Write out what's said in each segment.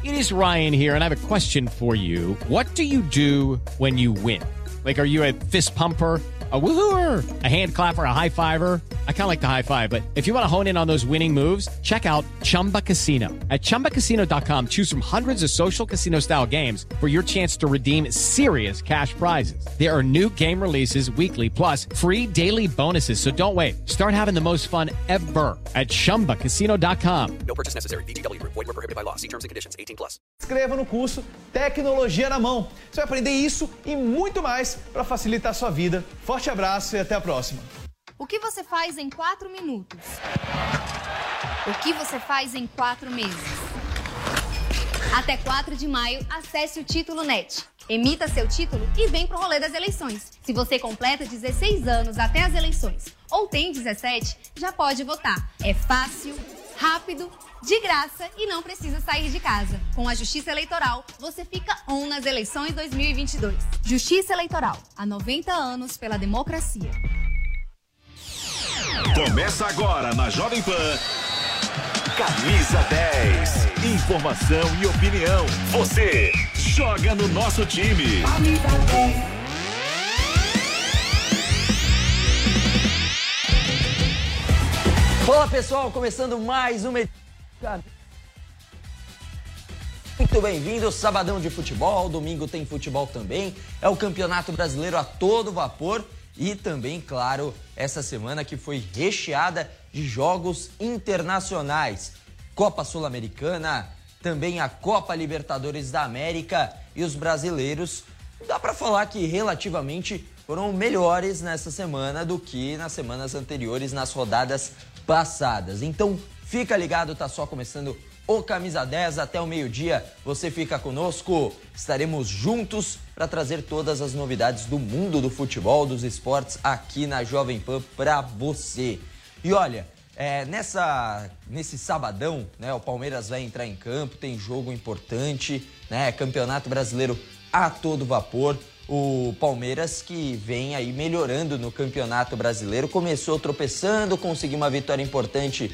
It is Ryan here, and I have a question for you. What do you do when you win? Like, are you a fist pumper, a woohooer, a hand clapper, a high fiver? I kind of like the high five, but if you want to hone in on those winning moves, check out Chumba Casino. At ChumbaCasino.com, choose from hundreds of social casino-style games for your chance to redeem serious cash prizes. There are new game releases weekly, plus free daily bonuses. So don't wait. Start having the most fun ever at ChumbaCasino.com. No purchase necessary. VGW Group. Void where prohibited by law. See terms and conditions. 18+. Inscreva no curso Tecnologia na Mão. Você vai aprender isso e muito mais para facilitar a sua vida. Forte abraço e até a próxima. O que você faz em 4 minutos? O que você faz em 4 meses? Até 4 de maio, acesse o Título Net. Emita seu título e vem pro rolê das eleições. Se você completa 16 anos até as eleições ou tem 17, já pode votar. É fácil, rápido, de graça e não precisa sair de casa. Com a Justiça Eleitoral, você fica on nas eleições 2022. Justiça Eleitoral, há 90 anos pela democracia. Começa agora na Jovem Pan. Camisa 10. Informação e opinião. Você joga no nosso time. Olá pessoal, começando mais uma edição. Muito bem-vindo, sabadão de futebol, domingo tem futebol também, é o Campeonato Brasileiro a todo vapor e também, claro, essa semana que foi recheada de jogos internacionais, Copa Sul-Americana, também a Copa Libertadores da América e os brasileiros, dá para falar que relativamente foram melhores nessa semana do que nas semanas anteriores, nas rodadas passadas. Então, fica ligado, tá só começando o Camisa 10 até o meio-dia. Você fica conosco, estaremos juntos para trazer todas as novidades do mundo do futebol, dos esportes aqui na Jovem Pan para você. E olha, nesse sabadão, né, o Palmeiras vai entrar em campo, tem jogo importante, né, Campeonato Brasileiro a todo vapor. O Palmeiras que vem aí melhorando no Campeonato Brasileiro, começou tropeçando, conseguiu uma vitória importante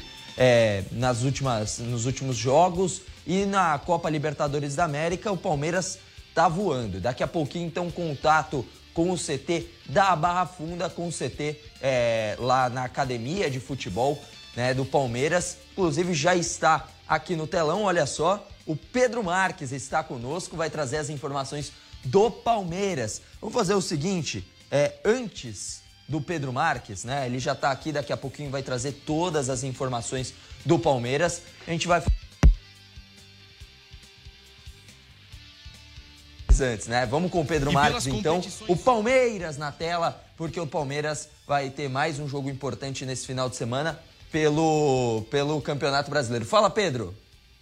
nos últimos jogos e na Copa Libertadores da América o Palmeiras tá voando. Daqui a pouquinho então contato com o CT da Barra Funda, com o CT lá na academia de futebol, né, do Palmeiras. Inclusive já está aqui no telão, olha só, o Pedro Marques está conosco, vai trazer as informações do Palmeiras. Vamos fazer o seguinte, antes do Pedro Marques, né? Ele já tá aqui, daqui a pouquinho vai trazer todas as informações do Palmeiras. A gente vai antes, né? Vamos com o Pedro Marques, então. O Palmeiras na tela, porque o Palmeiras vai ter mais um jogo importante nesse final de semana pelo Campeonato Brasileiro. Fala, Pedro.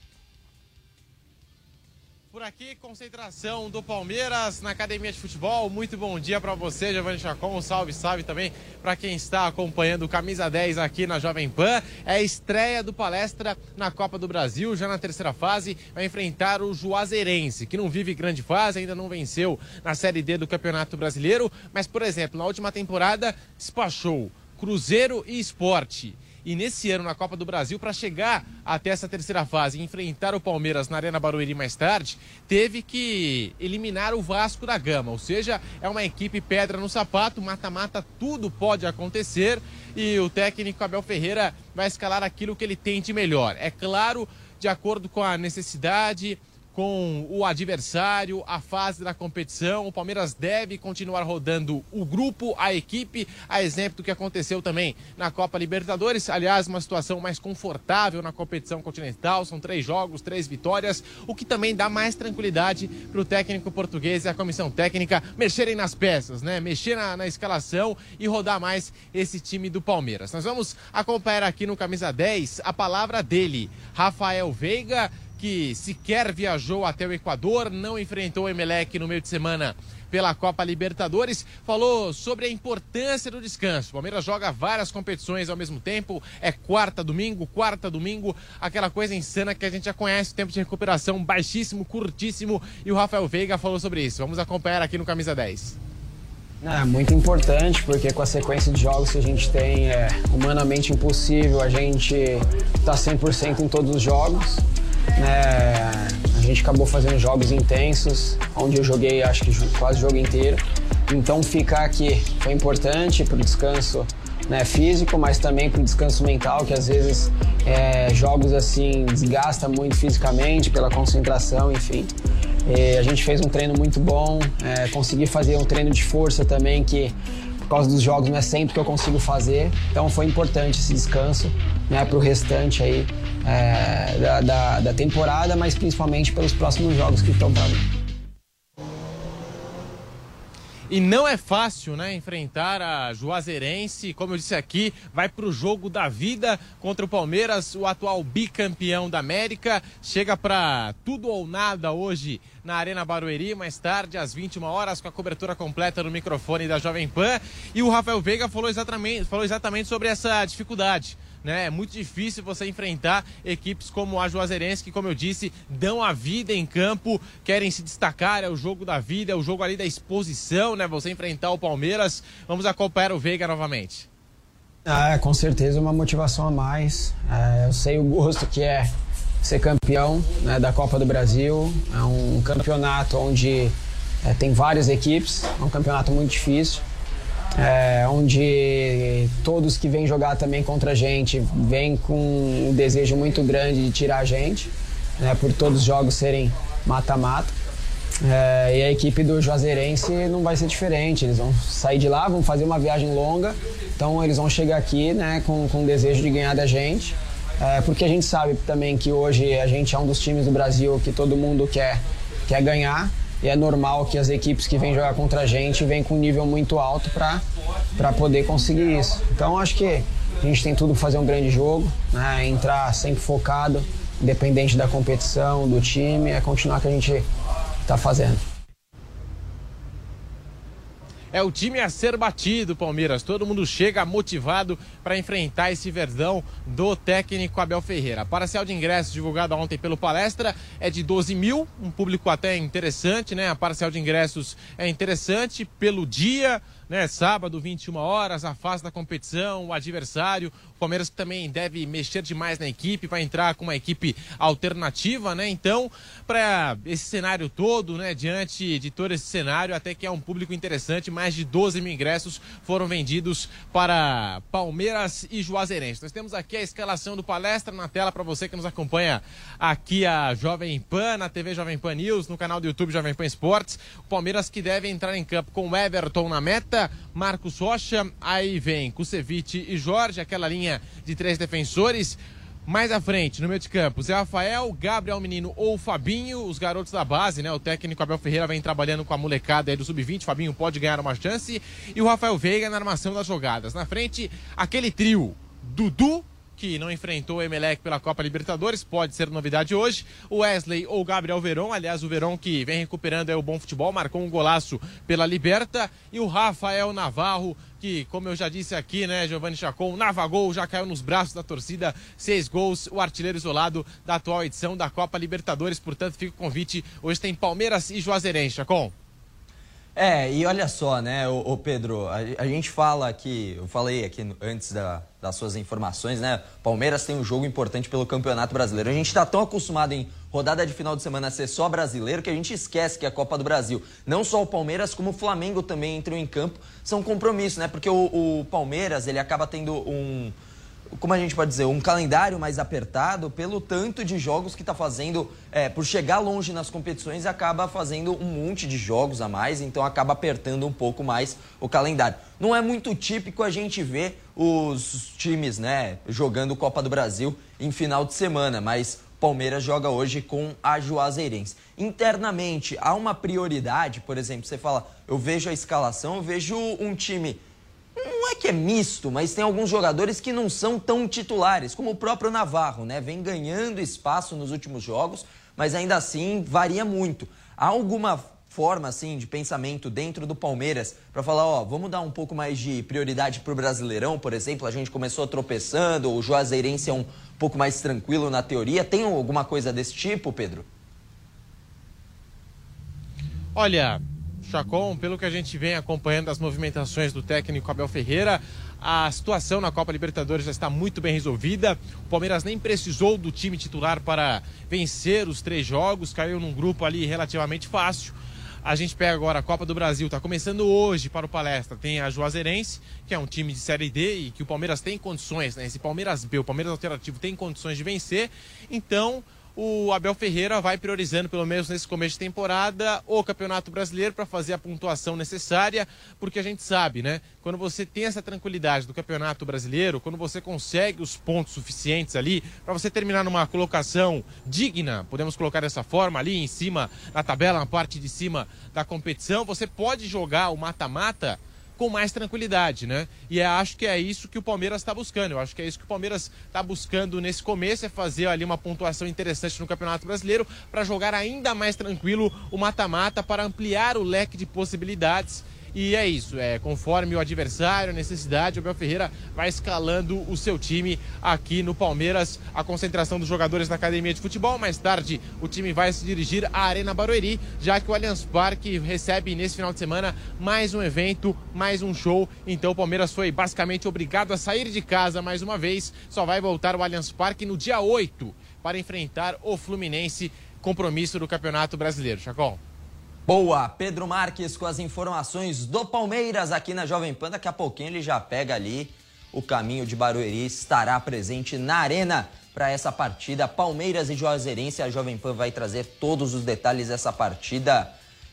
Por aqui, concentração do Palmeiras na Academia de Futebol. Muito bom dia para você, Giovanni Chacon. Salve, salve também para quem está acompanhando o Camisa 10 aqui na Jovem Pan. É a estreia do Palestra na Copa do Brasil, já na terceira fase. Vai enfrentar o Juazeirense, que não vive grande fase, ainda não venceu na Série D do Campeonato Brasileiro. Mas, por exemplo, na última temporada, despachou Cruzeiro e Sport. E nesse ano, na Copa do Brasil, para chegar até essa terceira fase e enfrentar o Palmeiras na Arena Barueri mais tarde, teve que eliminar o Vasco da Gama. Ou seja, é uma equipe pedra no sapato, mata-mata, tudo pode acontecer. E o técnico Abel Ferreira vai escalar aquilo que ele tem de melhor. É claro, de acordo com a necessidade, com o adversário, a fase da competição. O Palmeiras deve continuar rodando o grupo, a equipe, a exemplo do que aconteceu também na Copa Libertadores. Aliás, uma situação mais confortável na competição continental. São 3 jogos, 3 vitórias, o que também dá mais tranquilidade para o técnico português e a comissão técnica mexerem nas peças, né? Mexer na escalação e rodar mais esse time do Palmeiras. Nós vamos acompanhar aqui no Camisa 10 a palavra dele, Rafael Veiga, que sequer viajou até o Equador, não enfrentou o Emelec no meio de semana pela Copa Libertadores, falou sobre a importância do descanso. O Palmeiras joga várias competições ao mesmo tempo, é quarta, domingo, aquela coisa insana que a gente já conhece, o tempo de recuperação baixíssimo, curtíssimo, e o Rafael Veiga falou sobre isso. Vamos acompanhar aqui no Camisa 10. É muito importante, porque com a sequência de jogos que a gente tem, é humanamente impossível a gente estar 100% em todos os jogos. A gente acabou fazendo jogos intensos, onde eu joguei acho que quase o jogo inteiro. Então ficar aqui foi importante para o descanso, né, físico, mas também para o descanso mental, que às vezes jogos assim desgasta muito fisicamente pela concentração, enfim. A gente fez um treino muito bom, consegui fazer um treino de força também, que por causa dos jogos não é sempre que eu consigo fazer, então foi importante esse descanso, né, para o restante aí da temporada, mas principalmente pelos próximos jogos que estão para mim. E não é fácil, né, enfrentar a Juazeirense, como eu disse aqui, vai para o jogo da vida contra o Palmeiras, o atual bicampeão da América. Chega para tudo ou nada hoje na Arena Barueri, mais tarde, às 21 horas, com a cobertura completa no microfone da Jovem Pan. E o Rafael Veiga falou exatamente sobre essa dificuldade. Né? É muito difícil você enfrentar equipes como a Juazeirense, que, como eu disse, dão a vida em campo, querem se destacar, é o jogo da vida, é o jogo ali da exposição, né? Você enfrentar o Palmeiras. Vamos acompanhar o Veiga novamente. Com certeza uma motivação a mais. Eu sei o gosto que é ser campeão, né, da Copa do Brasil. É um campeonato onde tem várias equipes, é um campeonato muito difícil. Onde todos que vêm jogar também contra a gente vêm com um desejo muito grande de tirar a gente, né, por todos os jogos serem mata-mata. E a equipe do Juazeirense não vai ser diferente, eles vão sair de lá, vão fazer uma viagem longa, então eles vão chegar aqui, né, com o desejo de ganhar da gente, porque a gente sabe também que hoje a gente é um dos times do Brasil que todo mundo quer ganhar. E é normal que as equipes que vêm jogar contra a gente vêm com um nível muito alto para poder conseguir isso. Então acho que a gente tem tudo para fazer um grande jogo, né? Entrar sempre focado, independente da competição, do time, continuar o que a gente está fazendo. É o time a ser batido, Palmeiras. Todo mundo chega motivado para enfrentar esse Verdão do técnico Abel Ferreira. A parcial de ingressos divulgada ontem pelo Palestra é de 12 mil, um público até interessante, né? A parcial de ingressos é interessante pelo dia, né? Sábado, 21 horas, a fase da competição, o adversário. O Palmeiras que também deve mexer demais na equipe, vai entrar com uma equipe alternativa, né? Então, para esse cenário todo, né? Diante de todo esse cenário, até que é um público interessante, mais de 12 mil ingressos foram vendidos para Palmeiras e Juazeirense. Nós temos aqui a escalação do Palestra na tela para você que nos acompanha aqui a Jovem Pan, na TV Jovem Pan News, no canal do YouTube Jovem Pan Esportes. O Palmeiras que deve entrar em campo com o Everton na meta, Marcos Rocha, aí vem Kusevich e Jorge, aquela linha de 3 defensores. Mais à frente, no meio de campo, Zé Rafael, Gabriel Menino ou Fabinho, os garotos da base, né? O técnico Abel Ferreira vem trabalhando com a molecada aí do Sub-20, Fabinho pode ganhar uma chance. E o Rafael Veiga na armação das jogadas. Na frente, aquele trio, Dudu, que não enfrentou o Emelec pela Copa Libertadores, pode ser novidade hoje. O Wesley ou Gabriel Veron, aliás, o Veron que vem recuperando o bom futebol, marcou um golaço pela Liberta. E o Rafael Navarro, que, como eu já disse aqui, né, Giovanni Chacon, Navagol, já caiu nos braços da torcida, 6 gols, o artilheiro isolado da atual edição da Copa Libertadores. Portanto, fica o convite, hoje tem Palmeiras e Juazeirense, Chacon. E olha só, né, o Pedro, a gente fala aqui, eu falei aqui antes das suas informações, né, Palmeiras tem um jogo importante pelo Campeonato Brasileiro. A gente está tão acostumado em rodada de final de semana a ser só brasileiro que a gente esquece que é a Copa do Brasil. Não só o Palmeiras, como o Flamengo também entram em campo, são compromissos, né, porque o Palmeiras, ele acaba tendo como a gente pode dizer, um calendário mais apertado pelo tanto de jogos que está fazendo, por chegar longe nas competições, acaba fazendo um monte de jogos a mais, então acaba apertando um pouco mais o calendário. Não é muito típico a gente ver os times, né, jogando Copa do Brasil em final de semana, mas Palmeiras joga hoje com a Juazeirense. Internamente, há uma prioridade, por exemplo, você fala, eu vejo a escalação, eu vejo um time... Não é que é misto, mas tem alguns jogadores que não são tão titulares, como o próprio Navarro, né? Vem ganhando espaço nos últimos jogos, mas ainda assim varia muito. Há alguma forma, assim, de pensamento dentro do Palmeiras para falar, vamos dar um pouco mais de prioridade para o Brasileirão, por exemplo? A gente começou tropeçando, o Juazeirense é um pouco mais tranquilo na teoria. Tem alguma coisa desse tipo, Pedro? Olha... Chacon, pelo que a gente vem acompanhando as movimentações do técnico Abel Ferreira, a situação na Copa Libertadores já está muito bem resolvida. O Palmeiras nem precisou do time titular para vencer os 3 jogos, caiu num grupo ali relativamente fácil. A gente pega agora a Copa do Brasil, está começando hoje para o Palestra. Tem a Juazeirense, que é um time de Série D e que o Palmeiras tem condições, né? Esse Palmeiras B, o Palmeiras alternativo, tem condições de vencer. Então, o Abel Ferreira vai priorizando, pelo menos nesse começo de temporada, o Campeonato Brasileiro para fazer a pontuação necessária, porque a gente sabe, né? Quando você tem essa tranquilidade do Campeonato Brasileiro, quando você consegue os pontos suficientes ali para você terminar numa colocação digna, podemos colocar dessa forma, ali em cima na tabela, na parte de cima da competição, você pode jogar o mata-mata com mais tranquilidade, né? E acho que é isso que o Palmeiras está buscando. Eu acho que é isso que o Palmeiras está buscando nesse começo, é fazer ali uma pontuação interessante no Campeonato Brasileiro para jogar ainda mais tranquilo o mata-mata, para ampliar o leque de possibilidades. E é isso, conforme o adversário, a necessidade, o Abel Ferreira vai escalando o seu time aqui no Palmeiras. A concentração dos jogadores na academia de futebol. Mais tarde o time vai se dirigir à Arena Barueri, já que o Allianz Parque recebe nesse final de semana mais um evento, mais um show. Então o Palmeiras foi basicamente obrigado a sair de casa mais uma vez. Só vai voltar ao Allianz Parque no dia 8 para enfrentar o Fluminense, compromisso do Campeonato Brasileiro. Chacon. Boa, Pedro Marques com as informações do Palmeiras aqui na Jovem Pan. Daqui a pouquinho ele já pega ali o caminho de Barueri, estará presente na Arena para essa partida. Palmeiras e Juazeirense, a Jovem Pan vai trazer todos os detalhes dessa partida.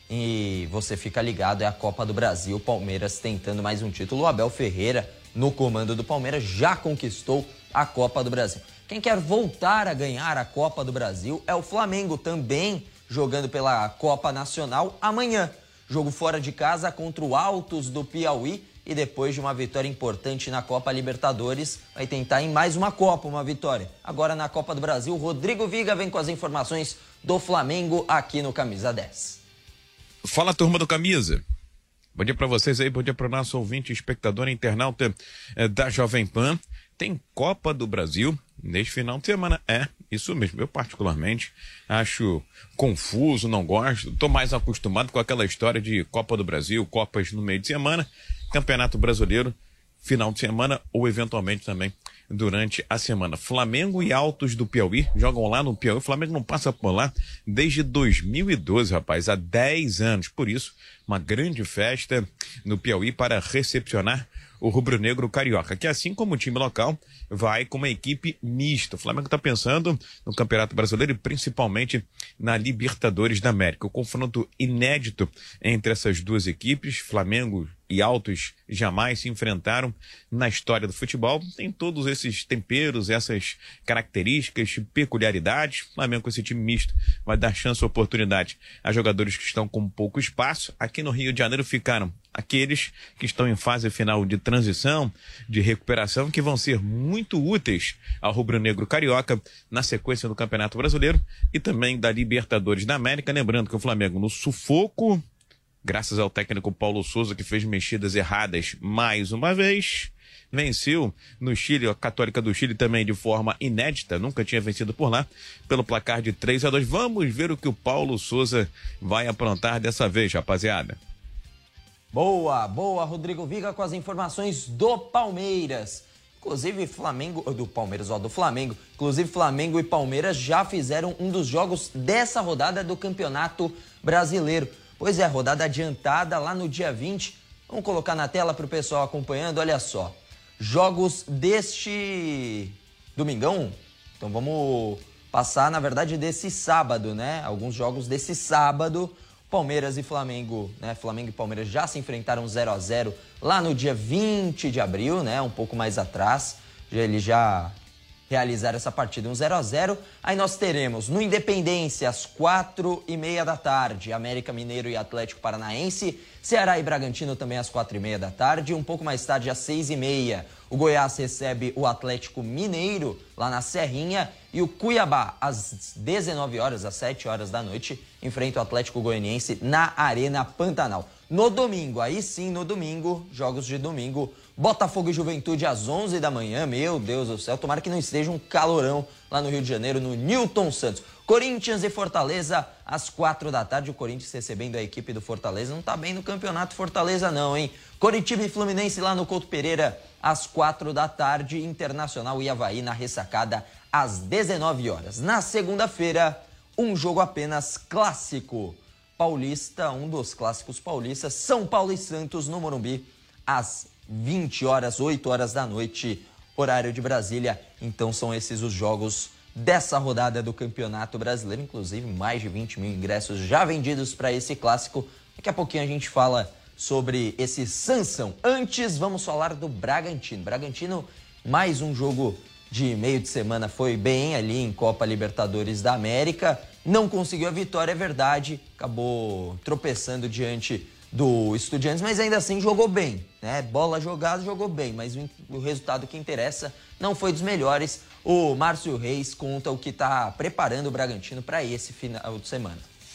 E você fica ligado, é a Copa do Brasil, Palmeiras tentando mais um título. O Abel Ferreira, no comando do Palmeiras, já conquistou a Copa do Brasil. Quem quer voltar a ganhar a Copa do Brasil é o Flamengo, também jogando pela Copa Nacional amanhã. Jogo fora de casa contra o Altos do Piauí e depois de uma vitória importante na Copa Libertadores, vai tentar em mais uma Copa, uma vitória. Agora na Copa do Brasil, Rodrigo Viga vem com as informações do Flamengo aqui no Camisa 10. Fala, turma do Camisa. Bom dia para vocês aí, bom dia para o nosso ouvinte, espectador e internauta da Jovem Pan. Tem Copa do Brasil neste final de semana. Isso mesmo, eu particularmente acho confuso, não gosto, estou mais acostumado com aquela história de Copa do Brasil, Copas no meio de semana, Campeonato Brasileiro, final de semana ou eventualmente também durante a semana. Flamengo e Altos do Piauí jogam lá no Piauí. O Flamengo não passa por lá desde 2012, rapaz, há 10 anos. Por isso, uma grande festa no Piauí para recepcionar o rubro-negro carioca, que assim como o time local, vai com uma equipe mista. O Flamengo está pensando no Campeonato Brasileiro e principalmente na Libertadores da América. O confronto inédito entre essas duas equipes, Flamengo e Altos, jamais se enfrentaram na história do futebol. Tem todos esses temperos, essas características, peculiaridades. O Flamengo com esse time misto vai dar chance, oportunidade a jogadores que estão com pouco espaço. Aqui no Rio de Janeiro ficaram aqueles que estão em fase final de transição, de recuperação, que vão ser muito úteis ao rubro-negro carioca na sequência do Campeonato Brasileiro e também da Libertadores da América. Lembrando que o Flamengo no sufoco, graças ao técnico Paulo Souza, que fez mexidas erradas mais uma vez, venceu no Chile, a Católica do Chile também de forma inédita, nunca tinha vencido por lá, pelo placar de 3-2. Vamos ver o que o Paulo Souza vai aprontar dessa vez, rapaziada. Boa, Rodrigo Viga com as informações do Palmeiras. Inclusive do Flamengo. Inclusive Flamengo e Palmeiras já fizeram um dos jogos dessa rodada do Campeonato Brasileiro. Pois é, rodada adiantada lá no dia 20. Vamos colocar na tela para o pessoal acompanhando, olha só. Jogos deste domingão. Então vamos passar, na verdade, desse sábado, né? Alguns jogos desse sábado. Palmeiras e Flamengo, né? Flamengo e Palmeiras já se enfrentaram 0-0 lá no dia 20 de abril, né? Um pouco mais atrás. Eles já realizaram essa partida, um 0-0. Aí nós teremos no Independência, às 4h30 da tarde, América Mineiro e Atlético Paranaense. Ceará e Bragantino também às 4h30 da tarde. Um pouco mais tarde, às 6h30, o Goiás recebe o Atlético Mineiro lá na Serrinha. E o Cuiabá, às 19 horas, às 7 horas da noite, enfrenta o Atlético Goianiense na Arena Pantanal. no domingo. Aí sim, no domingo, jogos de domingo, Botafogo e Juventude às 11 da manhã, meu Deus do céu, tomara que não esteja um calorão lá no Rio de Janeiro, no Newton Santos. Corinthians e Fortaleza às 4 da tarde, o Corinthians recebendo a equipe do Fortaleza, não tá bem no campeonato Fortaleza não, hein? Coritiba e Fluminense lá no Couto Pereira às 4 da tarde, Internacional e Avaí na ressacada às 19 horas. Na segunda-feira, um jogo apenas clássico paulista, um dos clássicos paulistas, São Paulo e Santos no Morumbi, às 20 horas, 8 horas da noite, horário de Brasília. Então são esses os jogos dessa rodada do Campeonato Brasileiro, inclusive mais de 20 mil ingressos já vendidos para esse clássico. Daqui a pouquinho a gente fala sobre esse Sansão. Antes, vamos falar do Bragantino. Bragantino, mais um jogo de meio de semana, foi bem ali em Copa Libertadores da América. Não conseguiu a vitória, é verdade. Acabou tropeçando diante do Estudiantes, mas ainda assim jogou bem, né? Bola jogada, jogou bem, mas o resultado que interessa não foi dos melhores. O Márcio Reis conta o que está preparando o Bragantino para esse final de semana.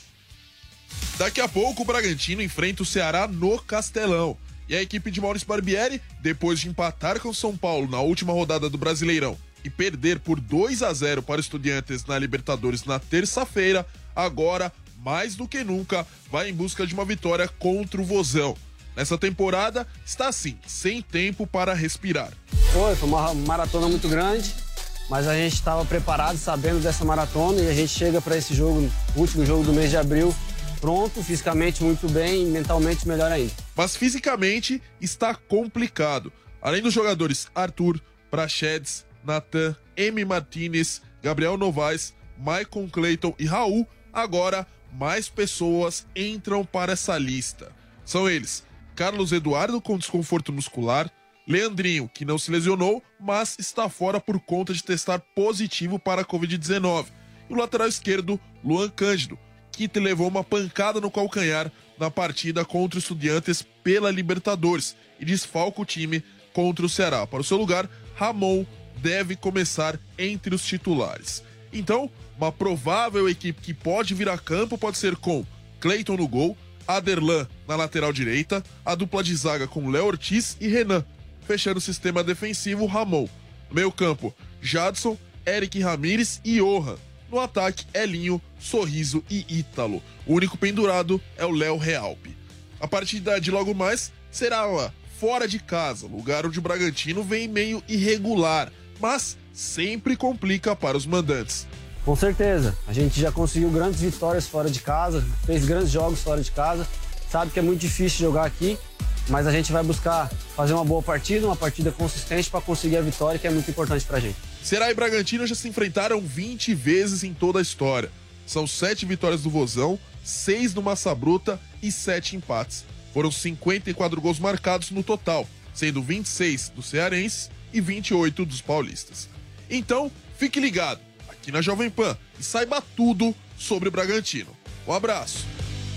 Daqui a pouco o Bragantino enfrenta o Ceará no Castelão. E a equipe de Maurício Barbieri, depois de empatar com o São Paulo na última rodada do Brasileirão e perder por 2-0 para o Estudiantes na Libertadores na terça-feira, agora, mais do que nunca, vai em busca de uma vitória contra o Vozão. Nessa temporada, está assim, sem tempo para respirar. Foi uma maratona muito grande, mas a gente estava preparado, sabendo dessa maratona, e a gente chega para esse jogo, último jogo do mês de abril, pronto, fisicamente muito bem e mentalmente melhor ainda. Mas fisicamente está complicado. Além dos jogadores Arthur, Prachedes, Natan, M. Martinez, Gabriel Novaes, Maicon Clayton e Raul, agora mais pessoas entram para essa lista. São eles: Carlos Eduardo com desconforto muscular, Leandrinho, que não se lesionou, mas está fora por conta de testar positivo para a Covid-19, e o lateral esquerdo, Luan Cândido, que levou uma pancada no calcanhar na partida contra o Estudiantes pela Libertadores e desfalca o time contra o Ceará. Para o seu lugar, Ramon deve começar entre os titulares. Então, uma provável equipe que pode vir a campo pode ser com Clayton no gol, Aderlan na lateral direita, a dupla de zaga com Léo Ortiz e Renan, fechando o sistema defensivo Ramon. No meio campo, Jadson, Eric Ramírez e Johan. No ataque, Elinho, Sorriso e Ítalo. O único pendurado é o Léo Realpe. A partida de logo mais será fora de casa, lugar onde o Bragantino vem meio irregular, mas sempre complica para os mandantes. Com certeza, a gente já conseguiu grandes vitórias fora de casa, fez grandes jogos fora de casa, sabe que é muito difícil jogar aqui, mas a gente vai buscar fazer uma boa partida, uma partida consistente para conseguir a vitória, que é muito importante pra gente. Ceará e Bragantino já se enfrentaram 20 vezes em toda a história. São 7 vitórias do Vozão, 6 no Massa Bruta e 7 empates. Foram 54 gols marcados no total, sendo 26 dos cearenses e 28 dos paulistas. Então, fique ligado aqui na Jovem Pan e saiba tudo sobre o Bragantino. Um abraço.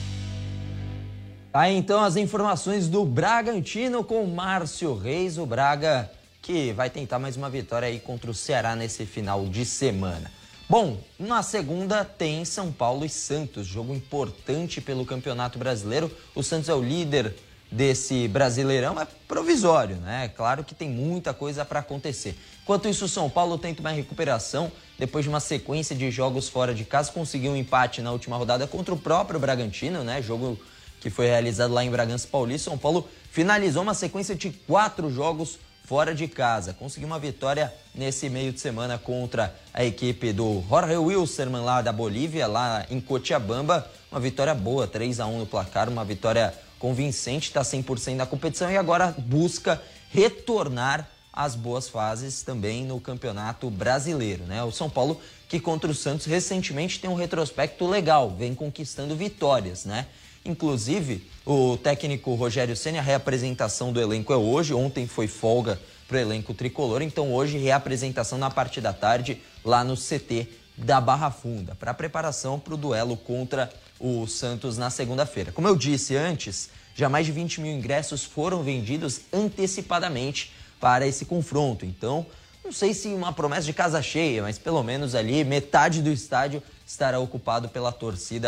Aí então as informações do Bragantino com Márcio Reis, o Braga que vai tentar mais uma vitória aí contra o Ceará nesse final de semana. Bom, na segunda tem São Paulo e Santos, jogo importante pelo Campeonato Brasileiro. O Santos é o líder desse Brasileirão, é provisório, né? Claro que tem muita coisa para acontecer. Enquanto isso, o São Paulo tenta uma recuperação depois de uma sequência de jogos fora de casa, conseguiu um empate na última rodada contra o próprio Bragantino, né? Jogo que foi realizado lá em Bragança Paulista. São Paulo finalizou uma sequência de 4 jogos fora de casa. Conseguiu uma vitória nesse meio de semana contra a equipe do Jorge Wilstermann lá da Bolívia, lá em Cochabamba. Uma vitória boa, 3-1 no placar, uma vitória convincente, está 100% na competição e agora busca retornar às boas fases também no Campeonato Brasileiro, né? O São Paulo, que contra o Santos recentemente tem um retrospecto legal, vem conquistando vitórias, né? Inclusive, o técnico Rogério Ceni, a reapresentação do elenco é hoje. Ontem foi folga para o elenco tricolor, então hoje reapresentação na parte da tarde lá no CT da Barra Funda, para preparação para o duelo contra o Santos na segunda-feira. Como eu disse antes, já mais de 20 mil ingressos foram vendidos antecipadamente para esse confronto. Então, não sei se uma promessa de casa cheia, mas pelo menos ali metade do estádio estará ocupado pela torcida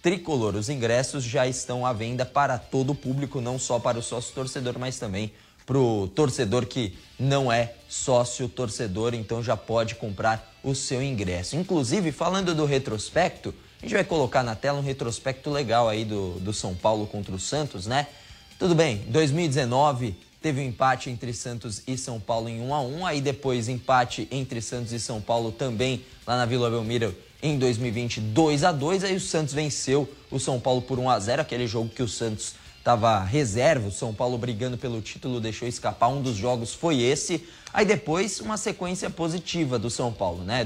tricolor. Os ingressos já estão à venda para todo o público, não só para o sócio-torcedor, mas também para o torcedor que não é sócio-torcedor, então já pode comprar o seu ingresso. Inclusive, falando do retrospecto, a gente vai colocar na tela um retrospecto legal aí do São Paulo contra o Santos, né? Tudo bem, 2019 teve um empate entre Santos e São Paulo em 1-1, aí depois empate entre Santos e São Paulo também lá na Vila Belmiro em 2020, 2-2, aí o Santos venceu o São Paulo por 1-0, aquele jogo que o Santos estava reserva, o São Paulo brigando pelo título, deixou escapar, um dos jogos foi esse. Aí depois uma sequência positiva do São Paulo, né?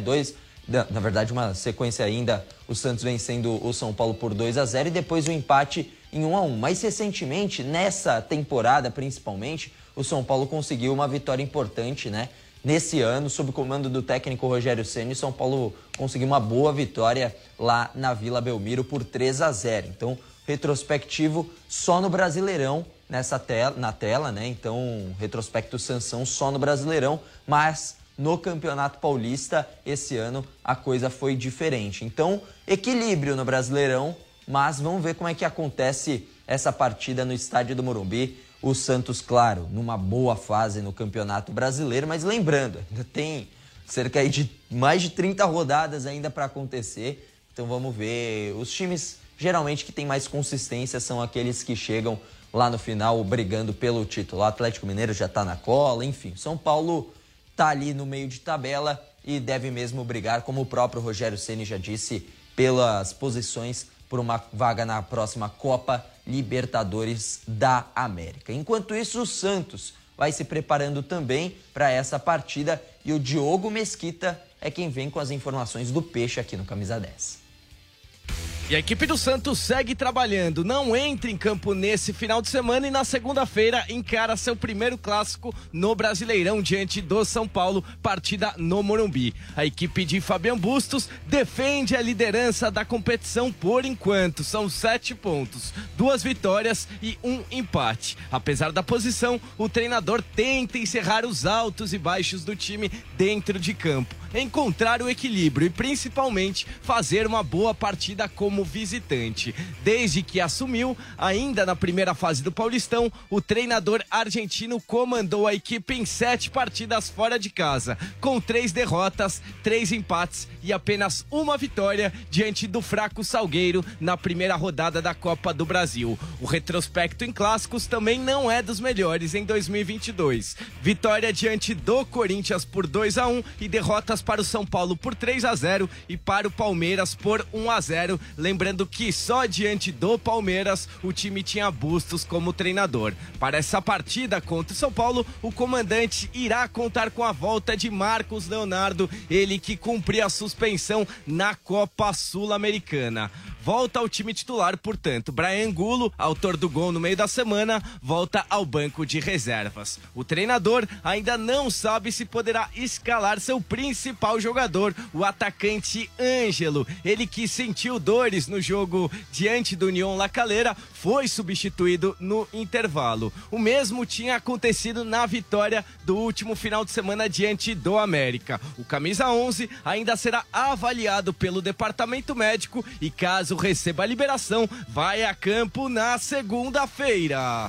Na verdade uma sequência ainda, o Santos vencendo o São Paulo por 2-0 e depois o empate em 1-1. Mas recentemente, nessa temporada principalmente, o São Paulo conseguiu uma vitória importante, né? Nesse ano, sob o comando do técnico Rogério Ceni, o São Paulo conseguiu uma boa vitória lá na Vila Belmiro por 3-0. Então, retrospectivo só no Brasileirão na tela, né? Então, retrospecto Sansão só no Brasileirão, mas no Campeonato Paulista esse ano a coisa foi diferente. Então, equilíbrio no Brasileirão, mas vamos ver como é que acontece essa partida no estádio do Morumbi. O Santos, claro, numa boa fase no Campeonato Brasileiro, mas lembrando, ainda tem cerca de mais de 30 rodadas ainda para acontecer. Então vamos ver, os times geralmente que tem mais consistência são aqueles que chegam lá no final brigando pelo título. O Atlético Mineiro já está na cola, enfim. São Paulo está ali no meio de tabela e deve mesmo brigar, como o próprio Rogério Ceni já disse, pelas posições por uma vaga na próxima Copa Libertadores da América. Enquanto isso, o Santos vai se preparando também para essa partida e o Diogo Mesquita é quem vem com as informações do Peixe aqui no Camisa 10. E a equipe do Santos segue trabalhando, não entra em campo nesse final de semana e na segunda-feira encara seu primeiro clássico no Brasileirão diante do São Paulo, partida no Morumbi. A equipe de Fabian Bustos defende a liderança da competição por enquanto, são 7 pontos, 2 vitórias e 1 empate. Apesar da posição, o treinador tenta encerrar os altos e baixos do time dentro de campo, encontrar o equilíbrio e principalmente fazer uma boa partida como visitante. Desde que assumiu, ainda na primeira fase do Paulistão, o treinador argentino comandou a equipe em 7 partidas fora de casa, com 3 derrotas, 3 empates e apenas uma vitória diante do fraco Salgueiro na primeira rodada da Copa do Brasil. O retrospecto em clássicos também não é dos melhores em 2022. Vitória diante do Corinthians por 2-1 e derrotas para o São Paulo por 3-0 e para o Palmeiras por 1-0. Lembrando que só diante do Palmeiras o time tinha Bustos como treinador. Para essa partida contra o São Paulo, o comandante irá contar com a volta de Marcos Leonardo, ele que cumpriu a suspensão na Copa Sul-Americana. Volta ao time titular, portanto. Brian Angulo, autor do gol no meio da semana, volta ao banco de reservas. O treinador ainda não sabe se poderá escalar seu principal jogador, o atacante Ângelo. Ele que sentiu dores no jogo diante do União La Calera, foi substituído no intervalo. O mesmo tinha acontecido na vitória do último final de semana diante do América. O camisa 11 ainda será avaliado pelo departamento médico e caso receba a liberação, vai a campo na segunda-feira.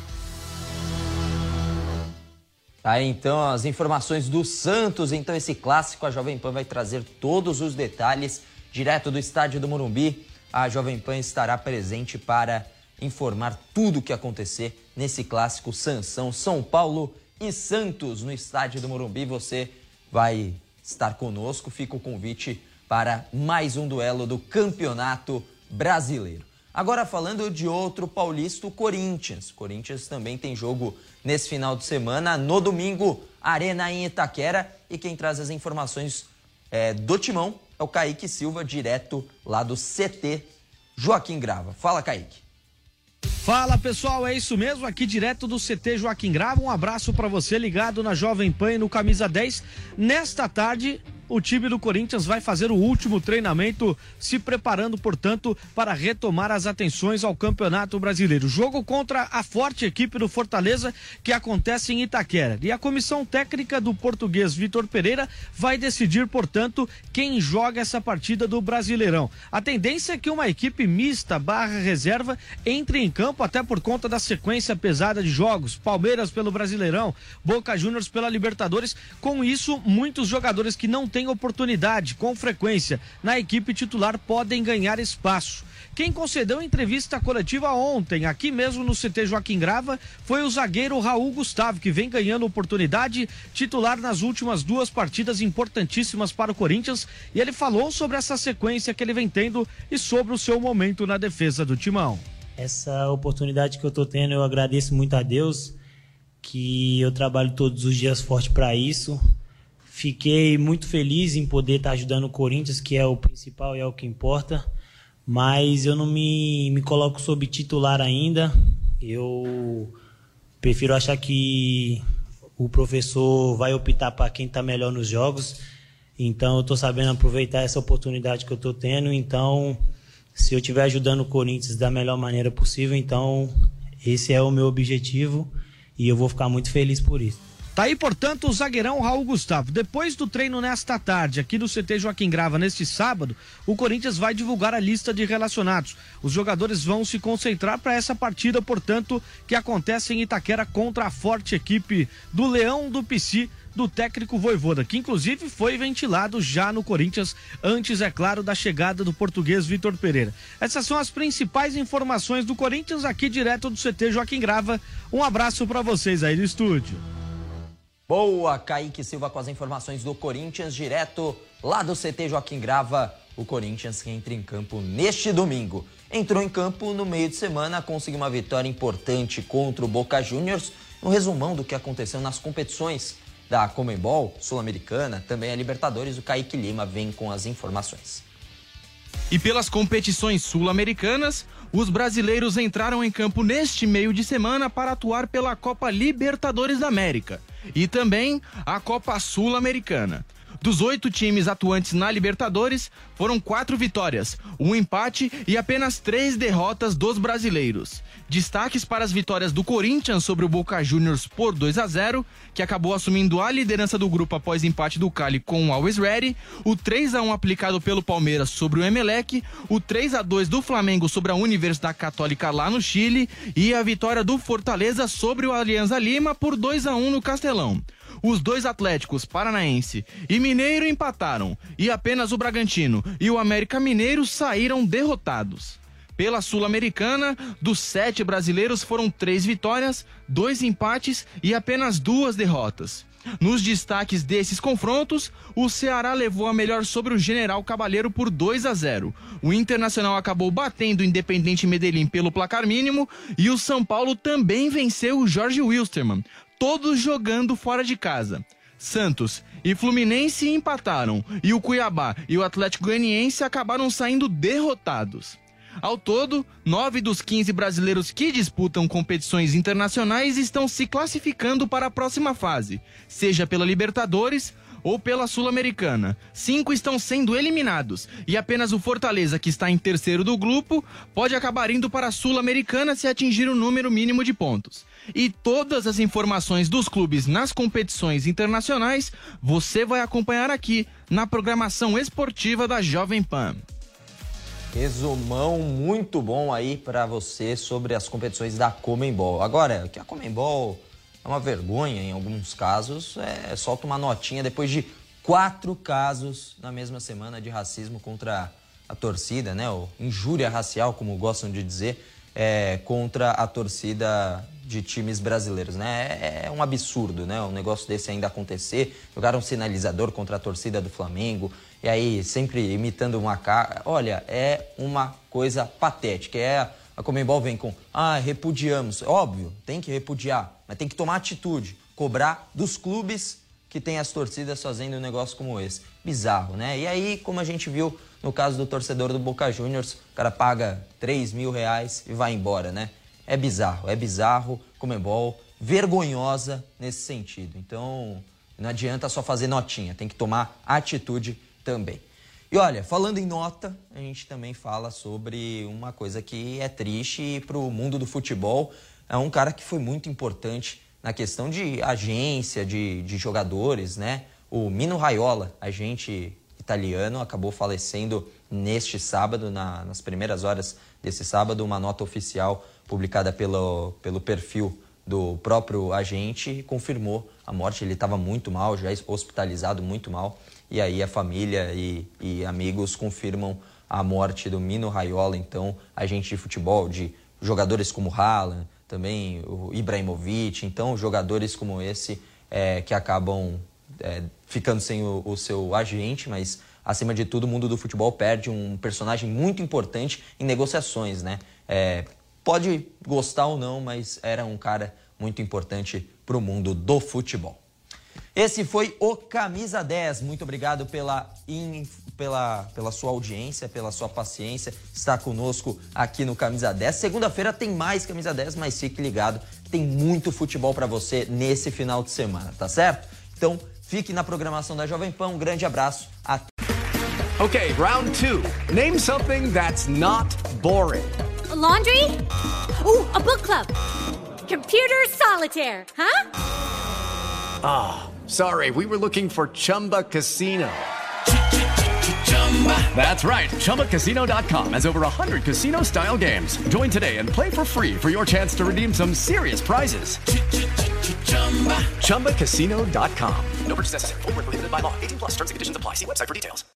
Aí então as informações do Santos, então esse clássico a Jovem Pan vai trazer todos os detalhes direto do estádio do Morumbi. A Jovem Pan estará presente para informar tudo o que acontecer nesse clássico Sansão, São Paulo e Santos no estádio do Morumbi. Você vai estar conosco, fica o convite para mais um duelo do Campeonato Brasileiro. Agora falando de outro paulista, o Corinthians. O Corinthians também tem jogo nesse final de semana, no domingo, Arena em Itaquera. E quem traz as informações do Timão é o Kaique Silva, direto lá do CT Joaquim Grava. Fala, Kaique. Fala, pessoal, é isso mesmo, aqui direto do CT Joaquim Grava. Um abraço para você ligado na Jovem Pan e no Camisa 10. Nesta tarde, o time do Corinthians vai fazer o último treinamento, se preparando, portanto, para retomar as atenções ao Campeonato Brasileiro. Jogo contra a forte equipe do Fortaleza, que acontece em Itaquera. E a comissão técnica do português Vitor Pereira vai decidir, portanto, quem joga essa partida do Brasileirão. A tendência é que uma equipe mista /reserva entre em campo, até por conta da sequência pesada de jogos. Palmeiras pelo Brasileirão, Boca Juniors pela Libertadores. Com isso, muitos jogadores que não têm oportunidade com frequência na equipe titular podem ganhar espaço. Quem concedeu entrevista coletiva ontem, aqui mesmo no CT Joaquim Grava, foi o zagueiro Raul Gustavo, que vem ganhando oportunidade titular nas últimas 2 partidas importantíssimas para o Corinthians, e ele falou sobre essa sequência que ele vem tendo e sobre o seu momento na defesa do Timão. Essa oportunidade que eu tô tendo, eu agradeço muito a Deus, que eu trabalho todos os dias forte para isso. Fiquei muito feliz em poder estar ajudando o Corinthians, que é o principal e é o que importa. Mas eu não me coloco sob titular ainda. Eu prefiro achar que o professor vai optar para quem está melhor nos jogos. Então eu estou sabendo aproveitar essa oportunidade que eu estou tendo. Então, se eu estiver ajudando o Corinthians da melhor maneira possível, então esse é o meu objetivo e eu vou ficar muito feliz por isso. Tá aí, portanto, o zagueirão Raul Gustavo. Depois do treino nesta tarde, aqui no CT Joaquim Grava, neste sábado, o Corinthians vai divulgar a lista de relacionados. Os jogadores vão se concentrar para essa partida, portanto, que acontece em Itaquera contra a forte equipe do Leão do Pici, do técnico Vojvoda, que inclusive foi ventilado já no Corinthians, antes, é claro, da chegada do português Vitor Pereira. Essas são as principais informações do Corinthians, aqui direto do CT Joaquim Grava. Um abraço para vocês aí do estúdio. Boa, Kaique Silva com as informações do Corinthians, direto lá do CT Joaquim Grava. O Corinthians que entra em campo neste domingo. Entrou em campo no meio de semana, conseguiu uma vitória importante contra o Boca Juniors. Um resumão do que aconteceu nas competições da Conmebol, Sul-Americana, também a Libertadores. O Kaique Lima vem com as informações. E pelas competições sul-americanas, os brasileiros entraram em campo neste meio de semana para atuar pela Copa Libertadores da América e também a Copa Sul-Americana. Dos 8 times atuantes na Libertadores, foram 4 vitórias, 1 empate e apenas 3 derrotas dos brasileiros. Destaques para as vitórias do Corinthians sobre o Boca Juniors por 2-0, que acabou assumindo a liderança do grupo após empate do Cali com o Always Ready, o 3-1 aplicado pelo Palmeiras sobre o Emelec, o 3-2 do Flamengo sobre a Universidade Católica lá no Chile e a vitória do Fortaleza sobre o Alianza Lima por 2-1 no Castelão. Os 2 Atléticos, Paranaense e Mineiro, empataram e apenas o Bragantino e o América Mineiro saíram derrotados. Pela Sul-Americana, dos 7 brasileiros foram 3 vitórias, 2 empates e apenas 2 derrotas. Nos destaques desses confrontos, o Ceará levou a melhor sobre o General Cabaleiro por 2-0. O Internacional acabou batendo o Independente Medellín pelo placar mínimo e o São Paulo também venceu o Jorge Wilstermann, todos jogando fora de casa. Santos e Fluminense empataram e o Cuiabá e o Atlético Goianiense acabaram saindo derrotados. Ao todo, 9 dos 15 brasileiros que disputam competições internacionais estão se classificando para a próxima fase, seja pela Libertadores ou pela Sul-Americana. 5 estão sendo eliminados e apenas o Fortaleza, que está em terceiro do grupo, pode acabar indo para a Sul-Americana se atingir o número mínimo de pontos. E todas as informações dos clubes nas competições internacionais você vai acompanhar aqui na programação esportiva da Jovem Pan. Resumão muito bom aí para você sobre as competições da Conmebol. Agora, que a Conmebol é uma vergonha em alguns casos, solta uma notinha depois de 4 casos na mesma semana de racismo contra a torcida, né? Ou injúria racial, como gostam de dizer, contra a torcida de times brasileiros, né? É um absurdo, né? Um negócio desse ainda acontecer. Jogaram um sinalizador contra a torcida do Flamengo, e aí sempre imitando uma cara. Olha, é uma coisa patética. A Conmebol vem com, repudiamos. Óbvio, tem que repudiar, mas tem que tomar atitude, cobrar dos clubes que tem as torcidas fazendo um negócio como esse. Bizarro, né? E aí, como a gente viu no caso do torcedor do Boca Juniors, o cara paga R$3.000 e vai embora, né? É bizarro, Conmebol, vergonhosa nesse sentido. Então, Não adianta só fazer notinha, tem que tomar atitude também. E olha, falando em nota, a gente também fala sobre uma coisa que é triste para o mundo do futebol. É um cara que foi muito importante na questão de agência, de jogadores, né? O Mino Raiola, agente italiano, acabou falecendo neste sábado, nas primeiras horas desse sábado. Uma nota oficial publicada pelo perfil do próprio agente confirmou a morte. Ele estava muito mal, já hospitalizado, muito mal. E aí a família e amigos confirmam a morte do Mino Raiola, então, agente de futebol, de jogadores como Haaland, também o Ibrahimovic. Então, jogadores como esse que acabam ficando sem o seu agente, mas, acima de tudo, o mundo do futebol perde um personagem muito importante em negociações, né? Pode gostar ou não, mas era um cara muito importante para o mundo do futebol. Esse foi o Camisa 10. Muito obrigado pela sua audiência, pela sua paciência, estar conosco aqui no Camisa 10. Segunda-feira tem mais Camisa 10, mas fique ligado, tem muito futebol para você nesse final de semana, tá certo? Então, fique na programação da Jovem Pan. Um grande abraço. Até. Okay, round 2. Name something that's not boring. A laundry? Ooh, a book club. Computer solitaire, huh? Ah, sorry, we were looking for Chumba Casino. That's right, ChumbaCasino.com has over 100 casino-style games. Join today and play for free for your chance to redeem some serious prizes. ChumbaCasino.com. No purchase necessary. Void where prohibited by law. 18+ terms and conditions apply. See website for details.